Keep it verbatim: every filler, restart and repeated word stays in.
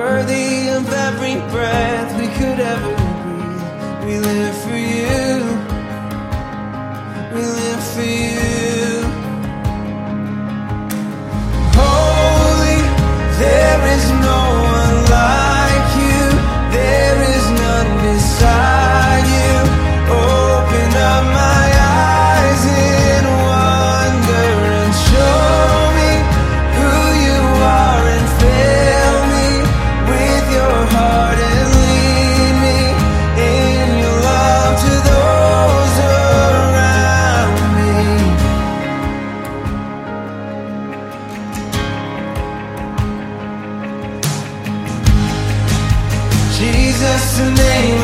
worthy of every breath we could ever breathe. We live for you. We live for you. Holy, there is no one like you. There is none beside you. Open up my eyes in wonder and show me who you are, and fill me with your heart and lead me in your love to those around me. Jesus, the name